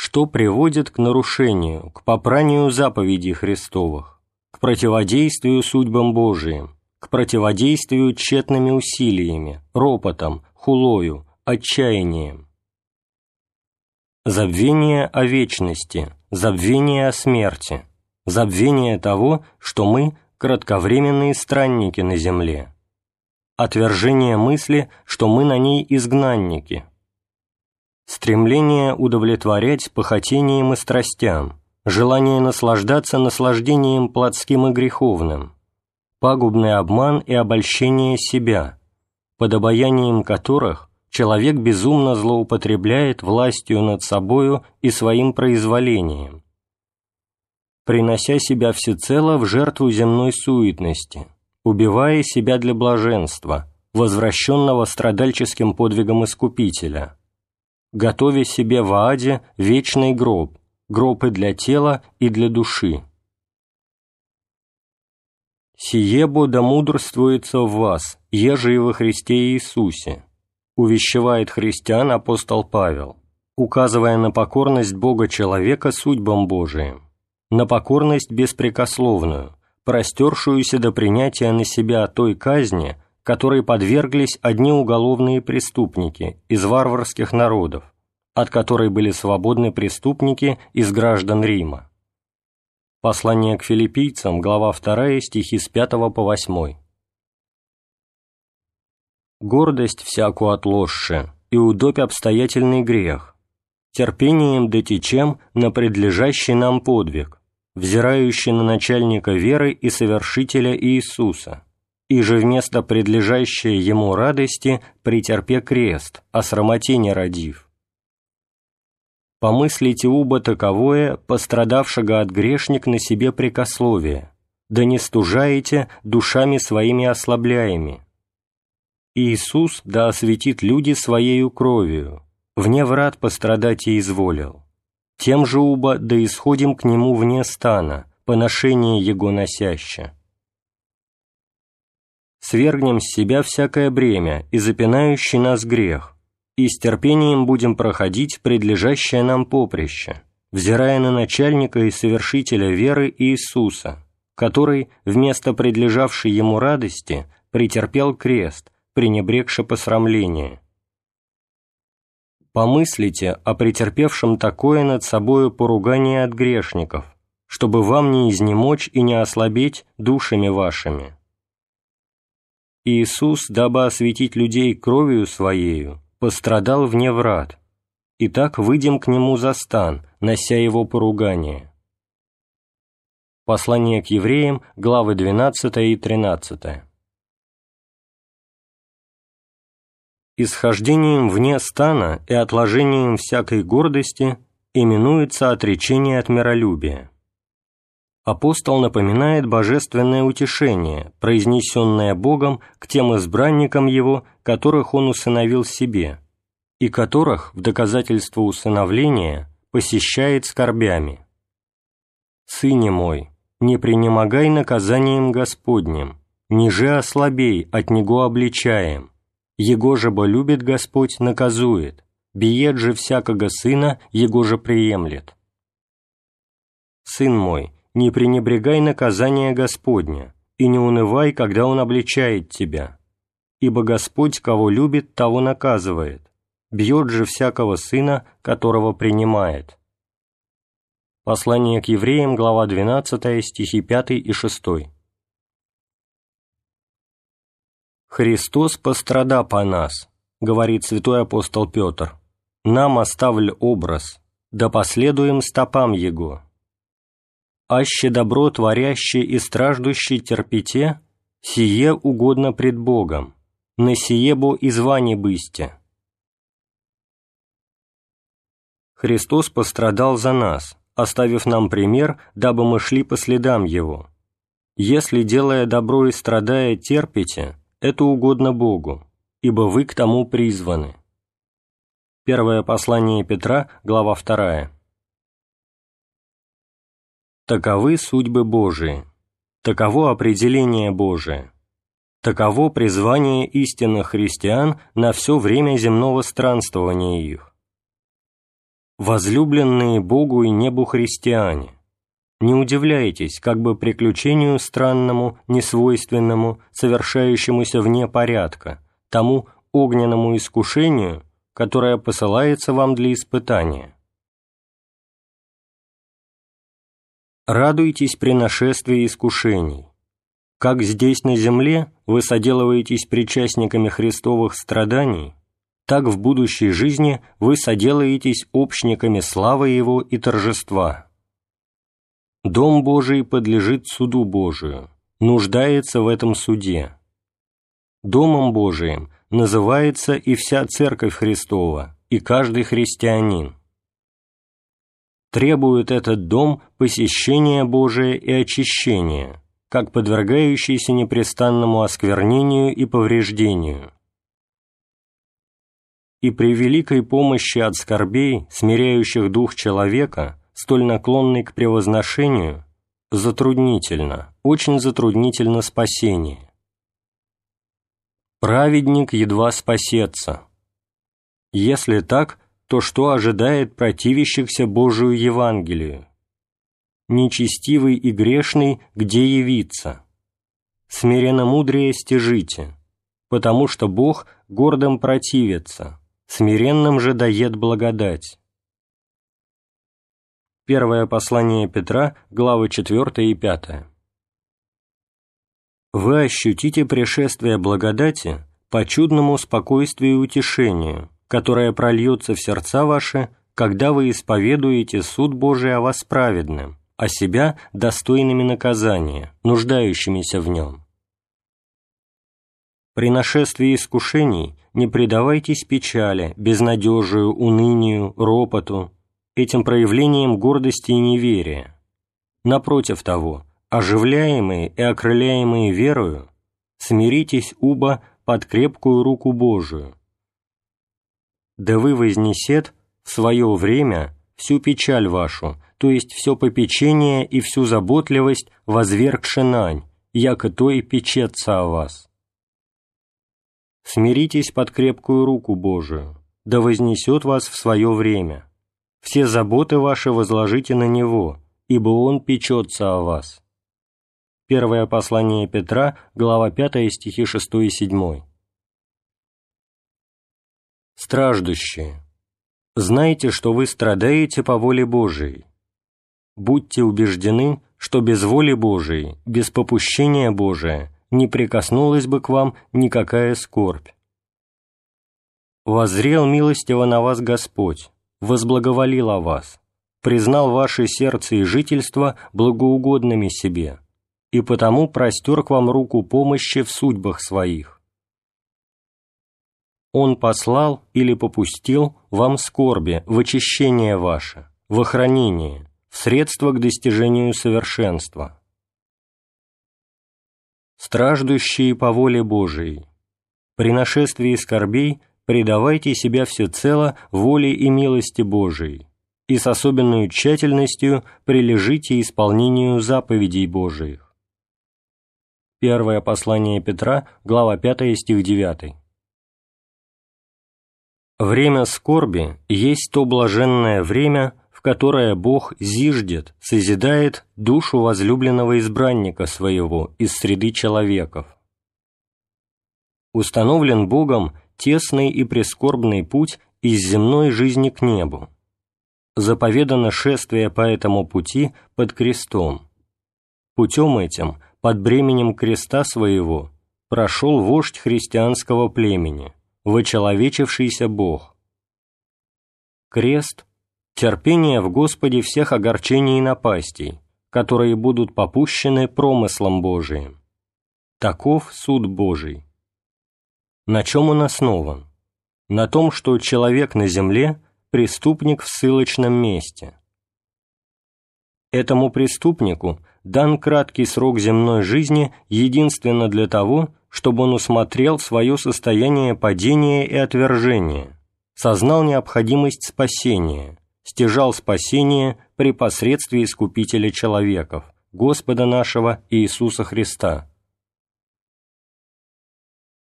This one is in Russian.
что приводит к нарушению, к попранию заповедей Христовых, к противодействию судьбам Божиим, к противодействию тщетными усилиями, ропотом, хулою, отчаянием. Забвение о вечности, забвение о смерти, забвение того, что мы – кратковременные странники на земле, отвержение мысли, что мы на ней изгнанники, стремление удовлетворять похотениям и страстям, желание наслаждаться наслаждением плотским и греховным, пагубный обман и обольщение себя, под обаянием которых человек безумно злоупотребляет властью над собою и своим произволением, принося себя всецело в жертву земной суетности, убивая себя для блаженства, возвращенного страдальческим подвигом Искупителя, готовя себе в Ааде вечный гроб, гроб и для тела, и для души. «Сие бо да мудрствуется в вас, еже и во Христе Иисусе», увещевает христиан апостол Павел, указывая на покорность Бога человека судьбам Божиим, на покорность беспрекословную, простершуюся до принятия на себя той казни, которой подверглись одни уголовные преступники из варварских народов, от которой были свободны преступники из граждан Рима. Послание к филиппийцам, глава 2, стихи с 5 по 8. «Гордость всякую отложше, и удобь обстоятельный грех, терпением дотечем на предлежащий нам подвиг, взирающий на начальника веры и совершителя Иисуса, и же вместо предлежащей ему радости претерпе крест, о срамоте не родив. Помыслите уба таковое, пострадавшего от грешник на себе прекословие, да не стужаете душами своими ослабляеми. Иисус да осветит люди Своею кровью, вне врат пострадать и изволил. Тем же уба да исходим к Нему вне стана, поношение Его носяще. Свергнем с себя всякое бремя и запинающий нас грех, и с терпением будем проходить предлежащее нам поприще, взирая на начальника и совершителя веры Иисуса, который, вместо предлежавшей Ему радости, претерпел крест, пренебрегши посрамление. Помыслите о претерпевшем такое над собою поругание от грешников, чтобы вам не изнемочь и не ослабеть душами вашими. Иисус, дабы осветить людей кровью Своею, пострадал вне врат, и так выйдем к Нему за стан, нося Его поругание». Послание к евреям, главы 12 и 13. Исхождением вне стана и отложением всякой гордости именуется отречение от миролюбия. Апостол напоминает божественное утешение, произнесенное Богом к тем избранникам Его, которых Он усыновил себе, и которых, в доказательство усыновления, посещает скорбями. «Сыне мой, не пренемогай наказанием Господним, ниже ослабей, от Него обличаем, Его же бо любит Господь, наказует, биет же всякого сына, Его же приемлет. Сын мой, не пренебрегай наказания Господня, и не унывай, когда Он обличает тебя, ибо Господь, кого любит, того наказывает, бьет же всякого сына, которого принимает». Послание к евреям, глава 12, стихи 5 и 6. «Христос пострада по нас, — говорит святой апостол Петр, — нам оставль образ, да последуем стопам Его. Аще добро творяще и страждущий терпите, сие угодно пред Богом, на сие бо и звани бысте». Христос пострадал за нас, оставив нам пример, дабы мы шли по следам Его. Если, делая добро и страдая, терпите, это угодно Богу, ибо вы к тому призваны. Первое послание Петра, глава 2. Таковы судьбы Божии, таково определение Божие, таково призвание истинных христиан на все время земного странствования их. Возлюбленные Богу и небу христиане, не удивляйтесь как бы приключению странному, несвойственному, совершающемуся вне порядка, тому огненному искушению, которое посылается вам для испытания. Радуйтесь при нашествии искушений. Как здесь на земле вы соделываетесь причастниками Христовых страданий, так в будущей жизни вы соделаетесь общниками славы Его и торжества. Дом Божий подлежит суду Божию, нуждается в этом суде. Домом Божиим называется и вся Церковь Христова, и каждый христианин. Требует этот дом посещения Божия и очищения, как подвергающийся непрестанному осквернению и повреждению. И при великой помощи от скорбей, смиряющих дух человека, столь наклонный к превозношению, затруднительно, очень затруднительно спасение. Праведник едва спасется. Если так, то что ожидает противящихся Божию Евангелию? Нечестивый и грешный где явиться? Смиренно-мудрее стяжите, потому что Бог гордым противится, смиренным же дает благодать. Первое послание Петра, главы 4 и 5. Вы ощутите пришествие благодати по чудному спокойствию и утешению, которое прольется в сердца ваши, когда вы исповедуете суд Божий о вас праведным, а себя достойными наказания, нуждающимися в нем. При нашествии искушений не предавайтесь печали, безнадежию, унынию, ропоту, этим проявлением гордости и неверия. Напротив того, оживляемые и окрыляемые верою, смиритесь убо под крепкую руку Божию. Да вы вознесет в свое время всю печаль вашу, то есть все попечение и всю заботливость возвергши нань, яко то и печется о вас. Смиритесь под крепкую руку Божию, да вознесет вас в свое время. Все заботы ваши возложите на Него, ибо Он печется о вас. Первое послание Петра, глава 5, стихи 6 и 7. Страждущие, знайте, что вы страдаете по воле Божией. Будьте убеждены, что без воли Божией, без попущения Божия не прикоснулась бы к вам никакая скорбь. Воззрел милостиво на вас Господь, возблаговолил о вас, признал ваше сердце и жительство благоугодными себе, и потому простер к вам руку помощи в судьбах своих. Он послал или попустил вам скорби в очищение ваше, в охранение, в средство к достижению совершенства. Страждущие по воле Божией, при нашествии скорбей предавайте себя всецело воле и милости Божией, и с особенной тщательностью прилежите исполнению заповедей Божиих. Первое послание Петра, глава 5, стих 9. Время скорби есть то блаженное время, в которое Бог зиждет, созидает душу возлюбленного избранника своего из среды человеков. Установлен Богом тесный и прискорбный путь из земной жизни к небу. Заповедано шествие по этому пути под крестом. Путем этим, под бременем креста своего, прошел вождь христианского племени, вочеловечившийся Бог. Крест – терпение в Господе всех огорчений и напастей, которые будут попущены промыслом Божиим. Таков суд Божий. На чем он основан? На том, что человек на земле – преступник в ссылочном месте. Этому преступнику дан краткий срок земной жизни единственно для того, чтобы он усмотрел свое состояние падения и отвержения, сознал необходимость спасения, стяжал спасение при посредстве Искупителя человеков, Господа нашего Иисуса Христа,